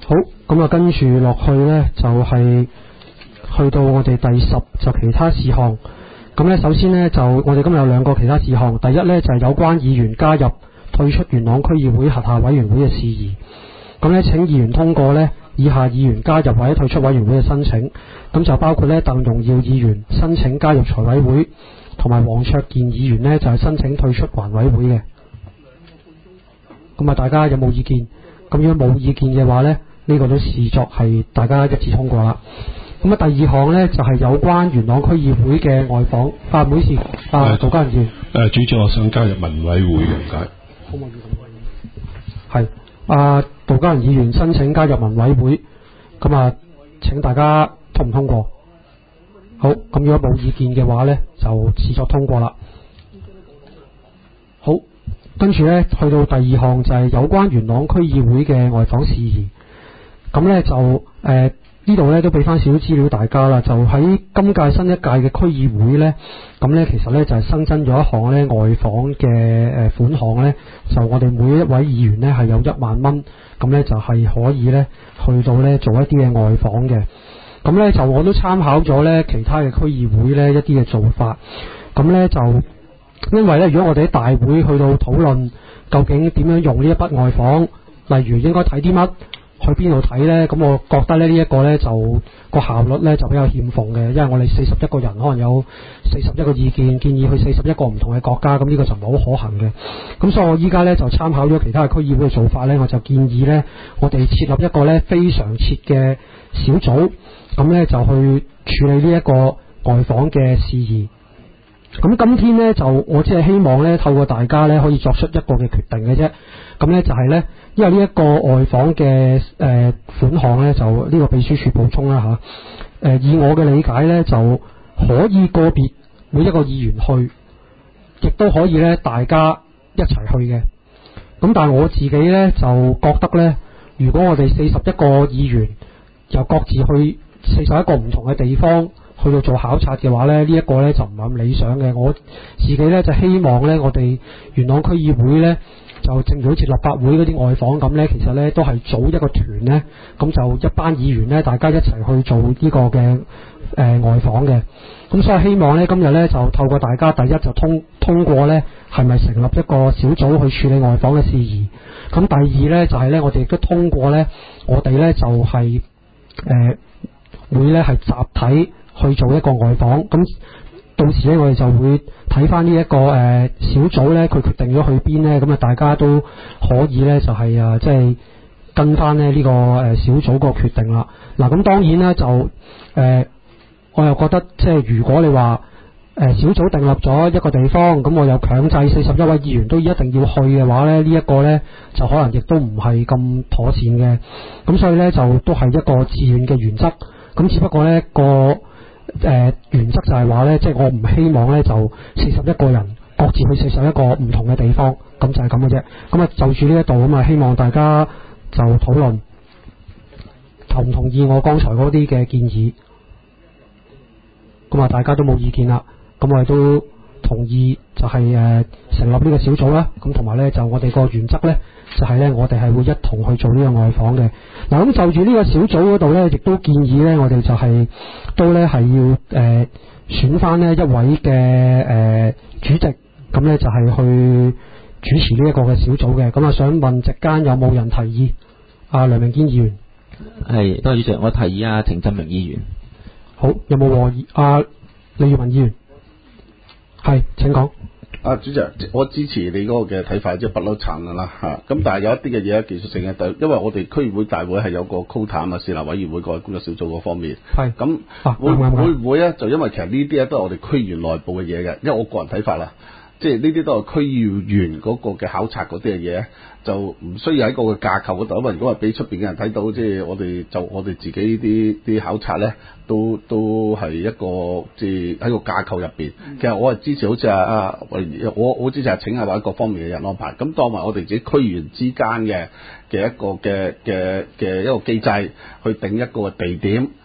好，咁啊跟住落去呢，就係去到我哋第10就其他事項。咁呢首先呢，就我哋今日有2個其他事項，第一呢，就係有關議員加入退出元朗區議會轄下委員會嘅事宜。咁呢請議員通過呢以下議員加入或者退出委員會嘅申請，咁就包括呢鄧榮耀議員申請加入財委會，同埋黃卓健議員呢就係申請退出環委會嘅。咁啊大家有冇意見？咁如果冇意見嘅話呢，呢個都視作係大家一致通過啦。咁啊，第2項呢，就係有關元朗區議會嘅外訪。唔好意思，杜家仁議員。 主席，我想加入民委會嘅，唔該。 可唔可以咁？係杜家仁議員申請加入民委會，咁啊請大家通唔通過？好，咁如果冇意見嘅話呢，就視作通過啦。好，跟住呢，去到第2項就係有關元朗區議會嘅外訪事宜。咁呢，就呢度呢都俾翻少少資料大家啦，就喺今屆新一屆嘅區議會呢，咁呢其實呢就係新增咗一項呢外訪嘅款項呢，就我哋每一位議員呢係有1萬蚊，咁呢就係可以呢去到呢做一啲嘅外訪嘅。咁呢就我都參考咗呢其他嘅區議會呢一啲嘅做法，咁呢就因為呢如果我哋喺大會去到討論究竟點樣用呢一筆外訪，例如應該睇啲乜，去邊度睇呢？咁我覺得呢一個呢，就個效率呢就比較欠奉嘅，因為我哋41個人可能有41個意見，建議去41個唔同嘅國家，咁呢個就唔係好可行嘅。咁所以我依家呢，就參考咗其他嘅區議會嘅做法呢，我就建議呢，我哋設立一個呢非常設嘅小組，咁呢就去處理呢一個外訪嘅事宜。咁今天呢，就我只係希望呢，透過大家呢，可以作出一個嘅決定嘅啫。咁呢，就係呢，因為呢一個外訪嘅款項呢，就呢個秘書處補充啦吓。以我嘅理解呢，就可以個別每一個議員去，亦都可以呢大家一齊去嘅。咁但係我自己呢，就覺得呢，如果我哋41個議員又各自去41個唔同嘅地方去到做考察嘅話呢，呢一個呢就唔係咁理想嘅。我自己呢，就希望呢，我哋元朗區議會呢，就正如好似立法會嗰啲外訪咁呢，其實呢都係組一個團呢，咁就一班議員呢，大家一齊去做呢個嘅外訪嘅。咁所以希望呢，今日呢，就透過大家第一就通過呢，係咪成立一個小組去處理外訪嘅事宜。咁第二呢，就係呢，我哋亦都通過呢，我哋呢，就係會呢係集體去做一個外訪。咁到時呢，我哋就會睇翻呢一個小組呢，佢決定咗去邊呢，咁啊大家都可以呢，就係即係跟翻呢個小組個決定啦。嗱，咁當然啦，就我又覺得即係如果你話小組訂立咗一個地方，咁我又強制41位議員都一定要去嘅話呢，呢一個呢，就可能亦都唔係咁妥善嘅。咁所以呢，就都係一個自願嘅原則。咁只不過呢個原則就係話呢，即係我唔希望呢，就41個人各自去41個唔同嘅地方，咁就係咁嘅啫。咁啊就住呢一度咁啊，希望大家就討論同唔同意我剛才嗰啲嘅建議。咁啊大家都冇意見啦，咁我哋都同意就係成立呢個小組啦。咁同埋呢，就我哋個原則呢，就係呢，我哋係會一同去做呢個外訪嘅。嗱，咁就住呢個小組嗰度呢，亦都建議呢，我哋就係都呢係要選翻呢一位嘅主席，咁呢就係去主持呢一個嘅小組嘅。咁啊想問席間有冇人提議？梁明堅議員。 係，多謝主席，我提議程振明議員。 好，有冇和議？李耀文議員。係，請講。 主席，我支持你嗰個嘅睇法，即係不嬲撐噶啦嚇。咁但係有一啲嘅嘢技術性嘅，因為我哋區議會大會係有個 quota 啊嘛，事務委員會個工作小組嗰方面。係。咁會唔會咧？就因為其實呢啲咧都係我哋區議員內部嘅嘢嘅，因為我個人睇法啦，即係呢啲都係區議員嗰個嘅考察嗰啲嘅嘢，就唔需要喺個架構嗰度。因為如果係俾出邊嘅人睇到，即係我哋自己啲考察咧，都係一個即係喺個架構入邊。其實我係支持好似我支持請或者各方面嘅人安排。咁當埋我哋自己區議員之間嘅一個嘅一個機制，去定一個地點。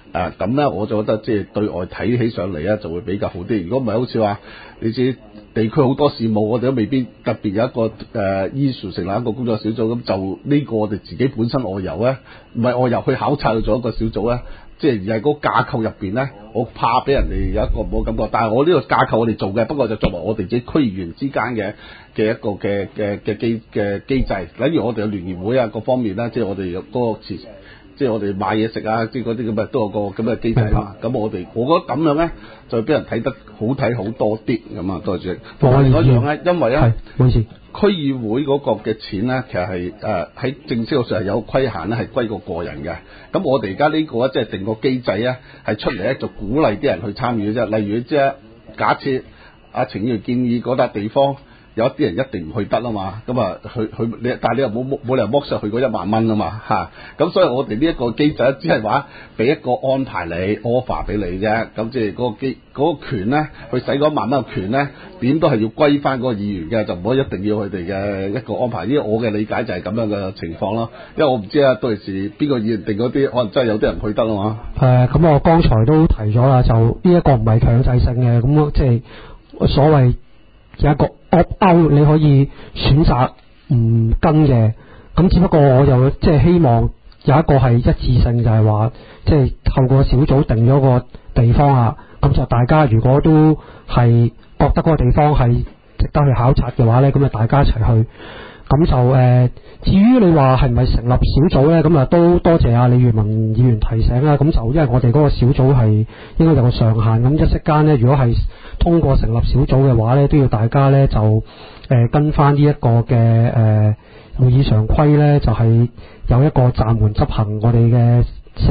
咁咧我就覺得即係對外睇起上嚟咧就會比較好啲。如果唔係好似話你知地區好多事務，我哋都未必特別有一個issue 成立一個工作小組，咁就呢個我哋自己本身外遊咧，唔係外遊去考察去做一個小組咧。即係而係嗰個架構入邊咧，我怕俾人哋有一個唔好感覺。但係我呢個架構我哋做嘅，不過就作為我哋自己區議員之間嘅一個嘅機制。例如我哋嘅聯誼會啊，各方面啦，即係我哋有嗰個即係我哋買嘢食啊，即係嗰啲咁嘅都有個咁嘅機制啦。咁我覺得咁樣咧，就俾人睇得好睇好多啲咁啊。多謝主席。同埋另外一樣咧，因為咧， 冇事。 區議會嗰個嘅錢咧，其實係喺正式上係有規限咧，係歸個人嘅。咁我哋而家呢個即係定個機制咧，係出嚟咧就鼓勵啲人去參與嘅啫。例如即係假設阿程議員建議嗰笪地方有一啲人一定唔去得啊嘛，咁啊你，但係你又冇理由剝削佢嗰1萬蚊啊嘛嚇。咁所以我哋呢一個機制只係話俾一個安排你 offer 俾你啫。咁即係嗰個權咧，去使嗰1萬蚊嘅權咧，點都係要歸翻嗰個議員嘅，就唔可以一定要佢哋嘅一個安排。因為我嘅理解就係咁樣嘅情況咯。因為我唔知啊，到時邊個議員定嗰啲，可能真係有啲人去得啊嘛。 咁我剛才都提咗啦，就呢一個唔係強制性嘅，咁即係所謂有一個 opt-out 你可以選擇唔跟嘅。咁只不過我就即係希望有一個係一致性，就係話即係透過小組定咗個地方啊，咁就大家如果都係覺得嗰個地方係值得去考察嘅話咧，咁就大家一齊去。咁就至於你話係唔係成立小組咧，咁啊都多謝阿李裕文議員提醒啦。咁就因為我哋嗰個小組係應該有個上限，咁一息間咧，如果係通過成立小組嘅話咧，都要大家咧就跟翻呢一個嘅會議常規咧，就係有一個暫緩執行我哋嘅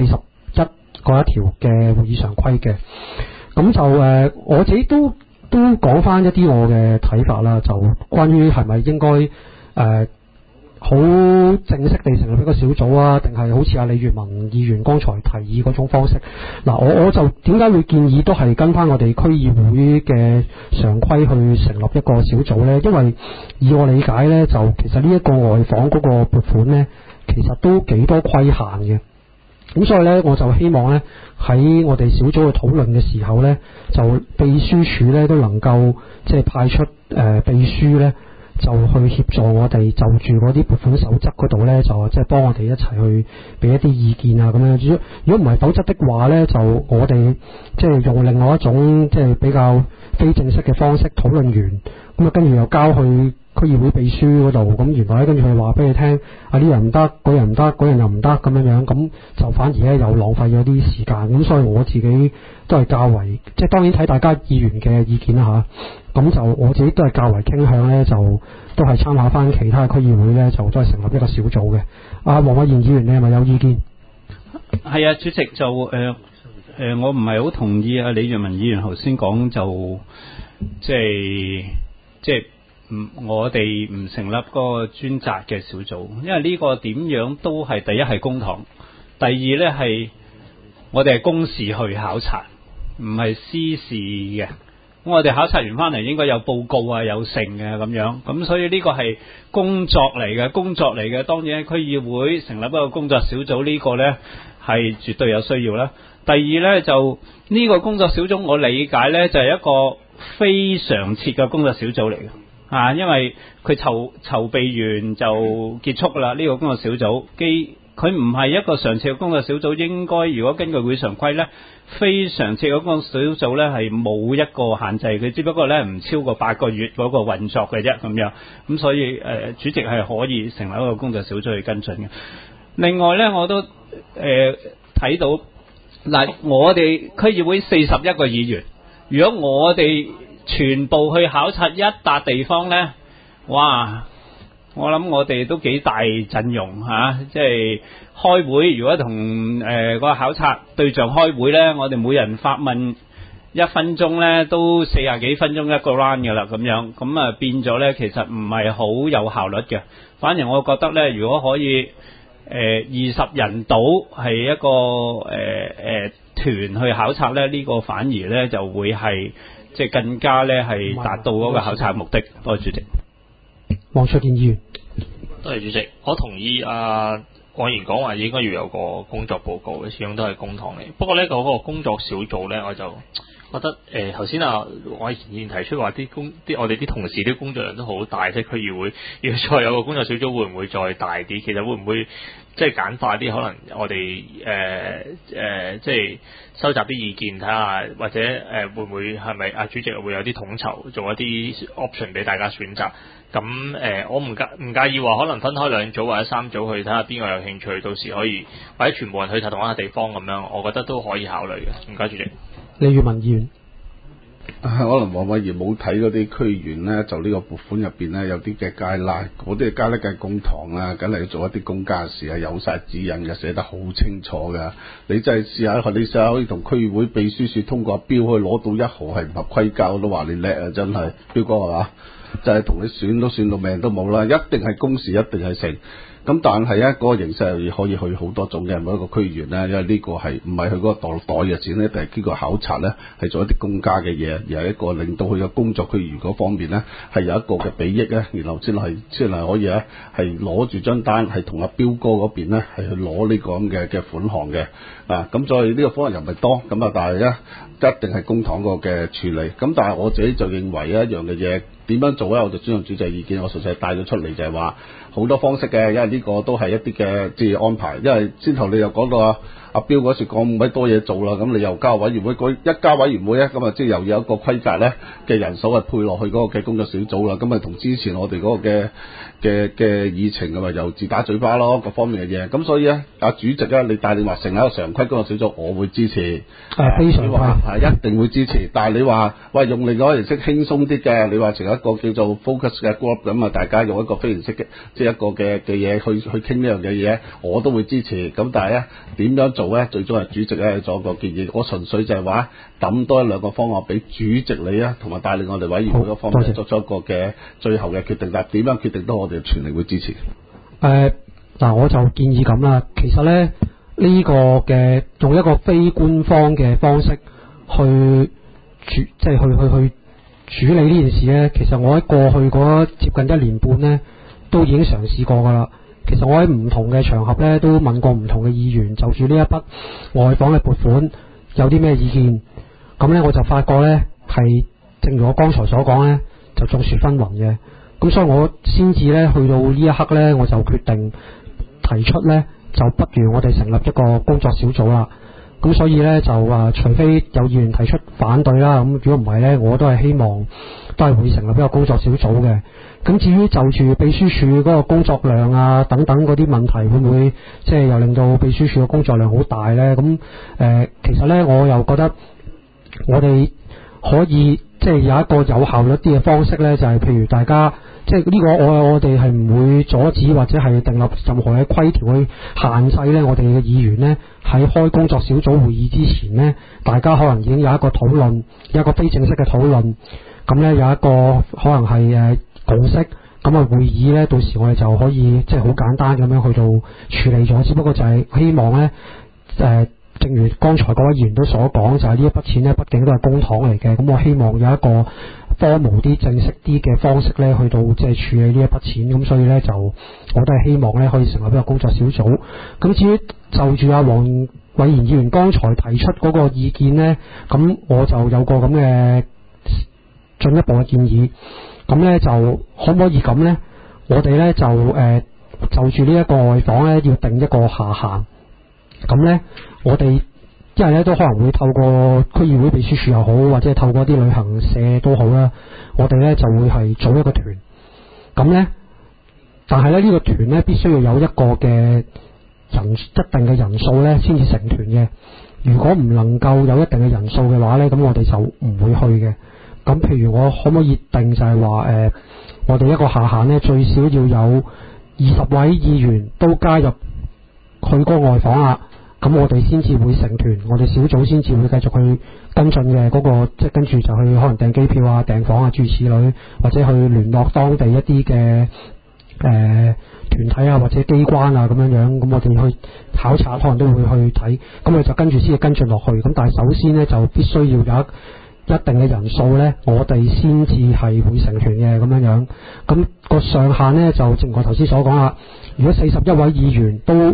41嗰一條嘅會議常規嘅。咁就我自己都講翻一啲我嘅睇法啦，就關於係咪應該好正式地成立一個小組啊，定係好似阿李裕文議員剛才提議嗰種方式？嗱，我就點解會建議都係跟翻我哋區議會嘅常規去成立一個小組呢？因為以我理解呢，就其實呢一個外訪嗰個撥款呢，其實都幾多規限嘅。咁所以呢，我就希望呢，喺我哋小組嘅討論嘅時候呢，就秘書處呢都能夠即係派出秘書呢，就去協助我哋就住嗰啲撥款守則嗰度呢，就即係幫我哋一齊去俾一啲意見啊咁樣。如果唔係否則的話呢，就我哋即係用另外一種即係比較非正式嘅方式討論完，咁啊跟住又交去區議會秘書嗰度，咁原來跟住佢話俾你聽，啊呢人唔得，嗰人唔得，嗰人又唔得咁樣，咁就反而咧又浪費咗啲時間。咁所以我自己都係較為即係當然睇大家議員嘅意見啦嚇。咁就我自己都係較為傾向咧，就都係參考翻其他區議會咧，就都係成立一個小組嘅。黃偉賢議員，你係咪有意見？ 係啊，主席就我唔係好同意啊李裕文議員頭先講就即係我哋唔成立嗰個專責嘅小組，因為呢個點樣都係第一係公帑，第二呢係我哋係公事去考察，唔係私事嘅。咁我哋考察完翻嚟應該有報告啊，有成嘅咁樣，咁所以呢個係工作嚟嘅。當然喺區議會成立一個工作小組呢個呢係絕對有需要啦。第二呢，就呢個工作小組我理解呢就係一個非常設嘅工作小組嚟嘅。因為佢籌備完就結束啦，呢個工作小組佢唔係一個常設嘅工作小組，應該如果根據會常規呢，非常設嘅工作小組呢係冇一個限制，佢只不過呢唔超過8個月嗰個運作嘅啫咁樣，咁所以主席係可以成立一個工作小組去跟進嘅。另外呢，我都睇到嗱，我哋區議會41個議員，如果我哋全部去考察一笪地方呢，哇！我諗我哋都幾大陣容即係開會，如果同個考察對象開會呢，我哋每人發問1分鐘呢，都40幾分鐘一個 round 㗎啦，咁樣咁啊變咗呢，其實唔係好有效率嘅。反而我覺得呢，如果可以20人到係一個團去考察呢，呢個反而呢就會係即係更加咧係達到嗰個考察目的。多謝主席。 黃卓健議員， 多謝主席。我同意我講完講話應該要有個工作報告嘅，始終都係公帑嚟。不過呢嗰個工作小組咧，我就覺得頭先我以前提出話我哋啲同事啲工作量都好大，即係區議會如果再有個工作小組會唔會再大啲？其實會唔會即係簡化啲？可能我哋即係收集啲意見睇下，或者會唔會係咪主席會有啲統籌，做一啲 option 俾大家選擇？咁我唔介意話可能分開2組或者3組去睇下邊個有興趣，到時可以或者全部人去睇同一個地方咁樣，我覺得都可以考慮嘅。唔該，主席。 李宇文議員。 可能黃偉賢冇睇嗰啲區議員咧，就呢個撥款入邊咧有啲嘅街拉，嗰啲街咧梗係公帑啦，梗係要做一啲公家事啊，有晒指引嘅，寫得好清楚㗎。你真係試下可以同區議會秘書處通過標，可以攞到1毫係唔合規格，我都話你叻啊！真係，標哥係嘛？就係同你選都選到命都冇啦，一定係公事，一定係成。咁但係咧，嗰個形式係可以去好多種嘅，每一個區議員咧，因為呢個係唔係佢嗰個袋嘅錢咧，定係經過考察咧，係做一啲公家嘅嘢，而係一個令到佢嘅工作區議員嗰方面咧係有一個嘅裨益咧，然後先係可以咧係攞住張單係同阿彪哥嗰邊咧係去攞呢個咁嘅款項嘅咁所以呢個方案又唔係多咁啊，但係咧一定係公帑個嘅處理。咁但係我自己就認為一樣嘅嘢點樣做咧，我就尊重主席意見，我純粹係帶咗出嚟就係話好多方式嘅，因為呢個都係一啲嘅即係安排。因為先頭你又講到阿彪嗰時講咁鬼多嘢做啦，咁你又交委員會，一交委員會咧，咁啊即係又有一個規格咧嘅人手係配落去嗰個嘅工作小組啦，咁啊同之前我哋嗰個嘅議程咁啊又自打嘴巴咯，各方面嘅嘢。咁所以咧，阿主席咧，你帶領話成一個常規工作小組，我會支持， 非常話一定會支持。但係你話喂用另外一個形式輕鬆啲嘅，你話成一個叫做 focus 嘅 group 咁啊，大家用一個非形式嘅即係一個嘅嘢去傾呢樣嘅嘢，我都會支持。咁但係咧點樣做咧？最終係主席咧做一個建議，我純粹就係話抌多1-2個方案俾主席你啊，同埋帶領我哋委員會嗰方面作出一個嘅最後嘅決定。但係點樣決定都我哋全力會支持。 嗱，我就建議咁啦。其實咧呢個嘅用一個非官方嘅方式去處理呢件事咧，其實我喺過去嗰接近1年半咧都已經嘗試過㗎啦。其實我喺唔同嘅場合咧都問過唔同嘅議員，就住呢一筆外訪嘅撥款有啲咩意見。咁咧我就發覺咧係正如我剛才所講咧，就眾說紛紜嘅。咁所以我先至咧去到呢一刻咧，我就決定提出咧，就不如我哋成立一個工作小組啦。咁所以咧就除非有議員提出反對啦，咁如果唔係咧，我都係希望都係會成立一個工作小組嘅。咁至於就住秘書處嗰個工作量啊等等嗰啲問題，會唔會即係又令到秘書處嘅工作量好大咧？咁其實咧我又覺得我哋可以即係有一個有效率啲嘅方式咧，就係譬如大家即係呢個我哋係唔會阻止或者係訂立任何嘅規條去限制咧，我哋嘅議員咧喺開工作小組會議之前咧，大家可能已經有一個討論，有一個非正式嘅討論，咁咧有一個可能係共識，咁啊會議咧到時我哋就可以即係好簡單咁樣去到處理咗。只不過就係希望咧正如剛才各位議員都所講，就係呢一筆錢咧畢竟都係公帑嚟嘅，咁我希望有一個formal啲正式啲嘅方式咧去到即係處理呢一筆錢。咁所以咧就我都係希望咧可以成立一個工作小組。咁至於就住阿黃偉賢議員剛才提出嗰個意見咧，咁我就有個咁嘅進一步嘅建議。咁咧就可唔可以咁咧？我哋咧就住呢一個外訪咧要定一個下限。咁咧我哋因為咧都可能會透過區議會秘書處又好，或者係透過啲旅行社都好啦，我哋咧就會係組一個團。咁咧但係咧呢個團咧必須要有一個嘅一定嘅人數咧先至成團嘅。如果唔能夠有一定嘅人數嘅話咧，咁我哋就唔會去嘅。咁譬如我可唔可以定就係話我哋一個下限咧最少要有20位議員都加入去嗰個外訪啦，咁我哋先至會成團，我哋小組先至會繼續去跟進嘅嗰個，即係跟住就去可能訂機票啊、訂房啊諸如此類，或者去聯絡當地一啲嘅團體啊或者機關啊咁樣，咁我哋去考察可能都會去睇，咁我就跟住先至跟進落去。咁但係首先咧就必須要有一定嘅人數咧，我哋先至係會成團嘅咁樣。咁個上限咧就正如我頭先所講啦，如果41位議員都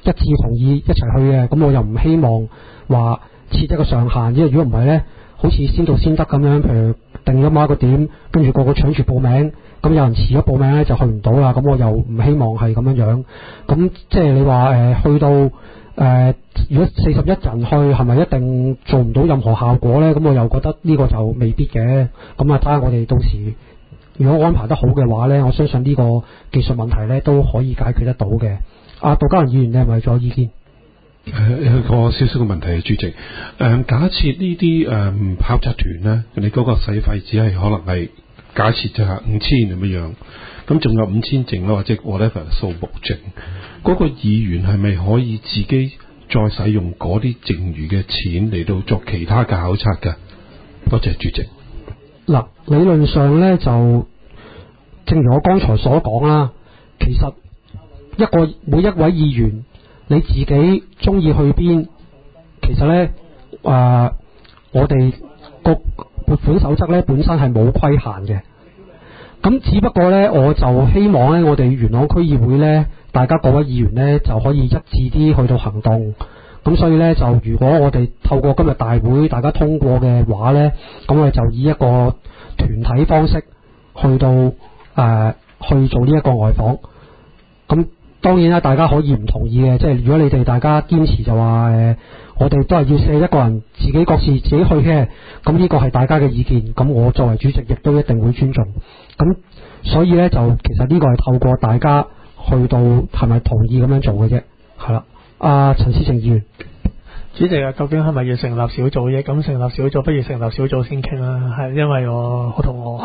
一致同意一齊去嘅，咁我又唔希望話設一個上限，因為如果唔係呢，好似先到先得咁樣，譬如定咗某一個點，跟住個個搶住報名，咁有人遲咗報名呢，就去唔到啦，咁我又唔希望係咁樣樣。咁即係你話去到如果41人去，係咪一定做唔到任何效果呢？咁我又覺得呢個就未必嘅。咁啊，睇下我哋到時如果安排得好嘅話呢，我相信呢個技術問題呢都可以解決得到嘅。杜家仁議員，你係咪仲有意見？ 有個少少嘅問題，主席。假設呢啲考察團呢，你嗰個使費只係可能係假設就係5000咁樣，咁仲有5000剩啦，或者 whatever 數目剩，嗰個議員係咪可以自己再使用嗰啲剩餘嘅錢嚟到作其他嘅考察㗎？多謝主席。 嗱，理論上呢，就正如我剛才所講啦，其實每一位議員你自己中意去邊，其實呢，我哋個撥款守則呢本身係冇規限嘅。咁只不過呢，我就希望呢，我哋元朗區議會呢，大家各位議員呢，就可以一致啲去到行動。咁所以呢，就如果我哋透過今日大會大家通過嘅話呢，咁我哋就以一個團體方式去到去做呢一個外訪。咁當然啦，大家可以唔同意嘅，即係如果你哋大家堅持就話我哋都係要寫一個人自己各自己去嘅，咁呢個係大家嘅意見，咁我作為主席亦都一定會尊重。咁所以呢，就其實呢個係透過大家去到係咪同意咁樣做嘅啫，係啦。陳思成議員， 主席啊，究竟係咪要成立小組啫？咁成立小組不如成立小組先傾啦，係因為我好肚餓。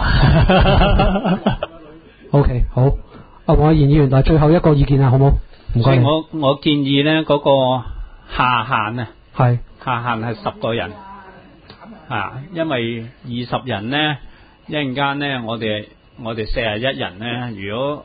OK， 好。黃偉賢議員，但係最後一個意見啊，好冇？唔該。 我建議呢嗰個下限啊， 係下限係10個人因為20人呢，一陣間呢，我哋41人呢，如果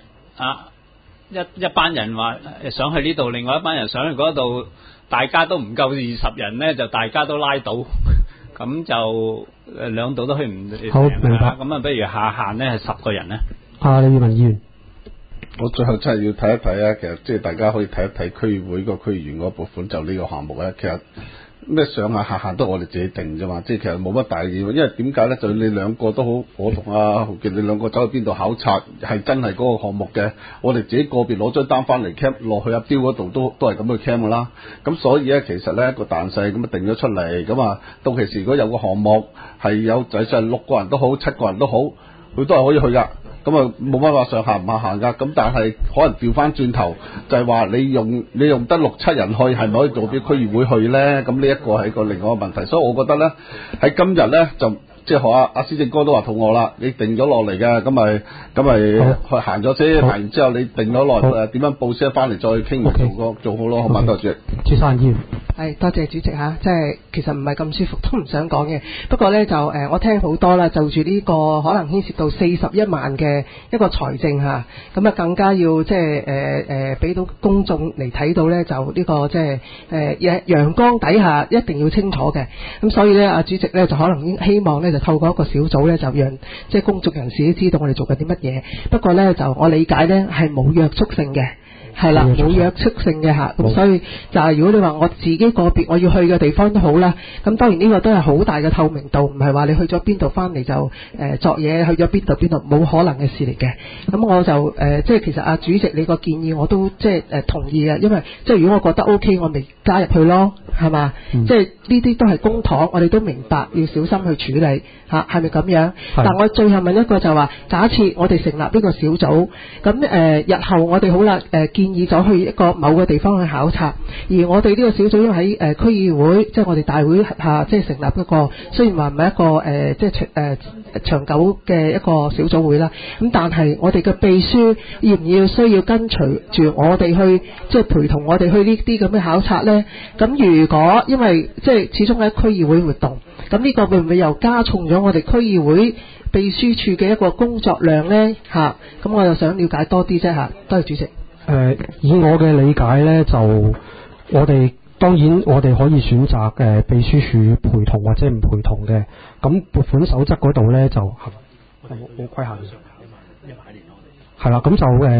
一班人話想去呢度，另外一班人想去嗰度，大家都唔夠20人呢，就大家都拉到，咁就兩度都去唔好，明白。 咁不如下限呢係10個人呢。 李宇文議員。 我最後真係要睇一睇啊，其實即係大家可以睇一睇區議會個區議員嗰個撥款就呢個項目咧，其實咩上下限都係我哋自己定啫嘛，即係其實冇乜大意，因為點解咧？就你兩個都好，我同豪傑你兩個走去邊度考察，係真係嗰個項目嘅，我哋自己個別攞張單翻嚟 cap 落去阿標嗰度都係咁去 cap 噶啦。咁所以咧，其實咧個彈勢咁啊定咗出嚟，咁啊到其時如果有個項目係有就算係6個人都好，7個人都好，佢都係可以去噶。咁啊冇乜話上限唔下限噶，咁但係可能調翻轉頭就係話你用得6-7人去，係咪可以做啲區議會去咧？咁呢一個係個另外一個問題，所以我覺得咧喺今日咧就即係學阿施正哥都話肚餓啦，你定咗落嚟嘅，咁咪去行咗先，行完之後你定咗落嚟點樣報車翻嚟再傾做好咯，好嘛？多謝。 朱生議員。 係多謝主席嚇，即係其實唔係咁舒服，都唔想講嘅。不過呢，就我聽好多啦，就住呢個可能牽涉到41萬嘅一個財政嚇，咁啊更加要即係俾到公眾嚟睇到呢，就呢個即係陽光底下一定要清楚嘅。咁所以呢，阿主席呢，就可能希望呢，就透過一個小組呢，就讓即係公眾人士都知道我哋做緊啲乜嘢。不過呢，就我理解呢，係冇約束性嘅。係啦，冇約束性嘅嚇，咁所以就係如果你話我自己個別我要去嘅地方都好啦，咁當然呢個都係好大嘅透明度，唔係話你去咗邊度翻嚟就作嘢，去咗邊度冇可能嘅事嚟嘅。咁我就即係其實主席你個建議我都即係同意嘅，因為即係如果我覺得 OK， 我咪加入去咯，係嘛？即係呢啲都係公帑，我哋都明白要小心去處理嚇，係咪咁樣？但我最後問一個就話，假設我哋成立呢個小組，咁日後我哋好啦建議咗去一個某個地方去考察，而我哋呢個小組因為喺區議會，即係我哋大會下即係成立一個，雖然話唔係一個即係長久嘅一個小組會啦，咁但係我哋嘅秘書要唔要需要跟隨住我哋去，即係陪同我哋去呢啲咁嘅考察呢？咁如果因為即係始終係區議會活動，咁呢個會唔會又加重咗我哋區議會秘書處嘅一個工作量呢？嚇，咁我又想了解多啲啫嚇。多謝主席。 以我嘅理解呢，就我哋當然我哋可以選擇秘書處陪同或者唔陪同嘅，咁撥款守則嗰度呢，就冇規限，係啦，咁就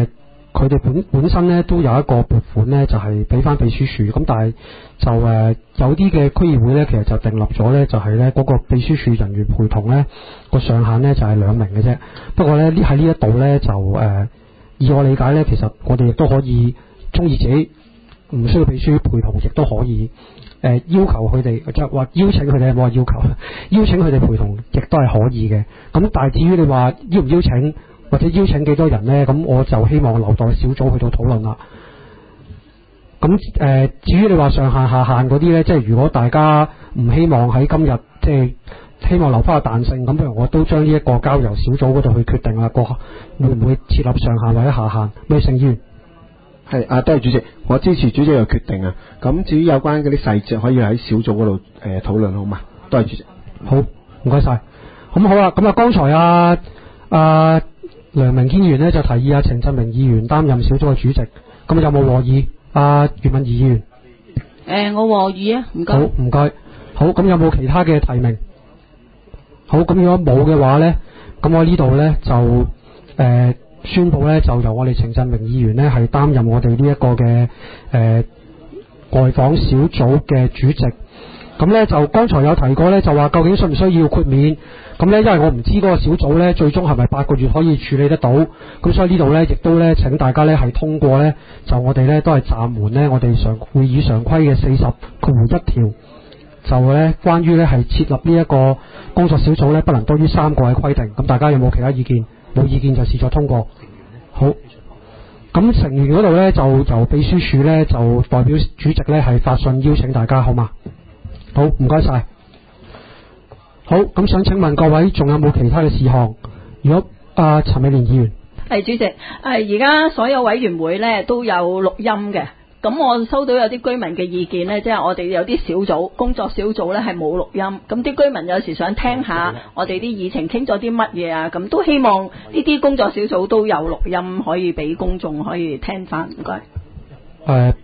佢哋本身咧都有一個撥款咧，就係俾翻秘書處。咁但係就有啲嘅區議會咧，其實就訂立咗咧，就係咧嗰個秘書處人員陪同咧個上限咧就係2名嘅啫。不過咧喺呢一度咧就以我理解咧，其實我哋亦都可以中意自己唔需要秘書陪同，亦都可以要求佢哋，即係話邀請佢哋，冇話要求，邀請佢哋陪同，亦都係可以嘅。咁但係至於你話邀唔邀請，或者邀請幾多人呢？咁我就希望留待小組去到討論啦。咁至於你話上限下限嗰啲呢，即係如果大家唔希望喺今日即係希望留翻個彈性，咁不如我都將呢一個交由小組嗰度去決定啦。會唔會設立上限或者下限？咩成員？ 係啊，多謝主席，我支持主席嘅決定啊。咁至於有關嗰啲細節，可以喺小組嗰度討論，好嘛？多謝主席。 好，唔該晒。咁好啦，咁啊，剛才梁明軒議員呢就提議程振明議員擔任小組嘅主席，咁有冇和議？袁敏儀議員。 我和議啊，唔該。 好，唔該。好，咁有冇其他嘅提名？好，咁如果冇嘅話呢，咁我呢度呢就宣布呢，就由我哋程振明議員呢係擔任我哋呢一個嘅外訪小組嘅主席。咁呢就剛才有提過呢，就話究竟需唔需要豁免？咁呢，因為我唔知嗰個小組呢最終係咪8個月可以處理得到，咁所以呢度呢亦都呢請大家呢係通過呢，就我哋呢都係暫緩呢我哋會議常規嘅40.1條，就呢關於呢係設立呢一個工作小組呢不能多於3個嘅規定。咁大家有冇其他意見？冇意見就視作通過。好，咁成員嗰度呢，就由秘書處呢就代表主席呢係發信邀請大家，好嘛？好，唔該晒。好，咁想請問各位仲有冇其他嘅事項？如果陳美蓮議員。 係主席，而家所有委員會呢都有錄音嘅。咁我收到有啲居民嘅意見呢，即係我哋有啲小組工作小組呢係冇錄音，咁啲居民有時想聽下我哋啲議程傾咗啲乜嘢啊，咁都希望呢啲工作小組都有錄音可以俾公眾可以聽翻。唔該。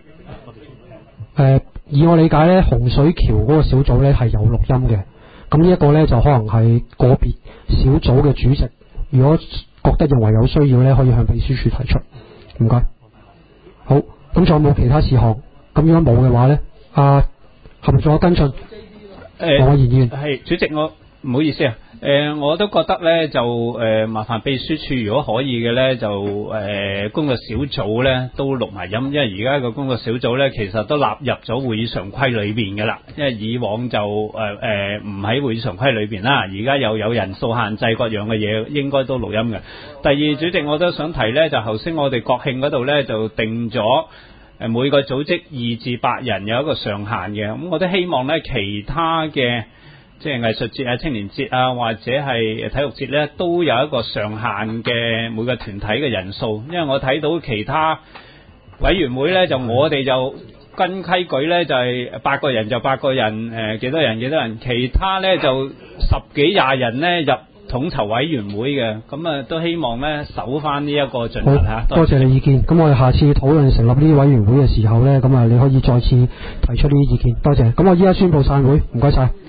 以我理解呢，洪水橋嗰個小組呢係有錄音嘅，咁呢一個呢就可能係個別小組嘅主席，如果覺得認為有需要呢，可以向秘書處提出。唔該。好，咁仲有冇其他事項？咁如果冇嘅話呢，係咪仲有跟進？黃偉賢議員。 係主席，我唔好意思啊。我都覺得呢，就麻煩秘書處如果可以嘅呢，就工作小組呢都錄埋音，因為而家個工作小組呢其實都納入咗會議常規裏邊㗎啦。因為以往就唔喺會議常規裏邊啦，而家又有人數限制各樣嘅嘢，應該都錄音嘅。第二，主席我都想提呢，就頭先我哋國慶嗰度呢，就定咗每個組織2至8人有一個上限嘅，咁我都希望呢，其他嘅即係藝術節啊、青年節啊，或者係體育節呢，都有一個上限嘅每個團體嘅人數。因為我睇到其他委員會呢，就我哋就跟規矩呢，就係8個人就8個人，幾多人幾多人，其他呢，就10幾20人呢入統籌委員會嘅，咁都希望呢守翻呢一個準則嚇。 多謝你意見。咁我哋下次討論成立呢啲委員會嘅時候呢，咁你可以再次提出呢啲意見。多謝。咁我依家宣布散會，唔該晒。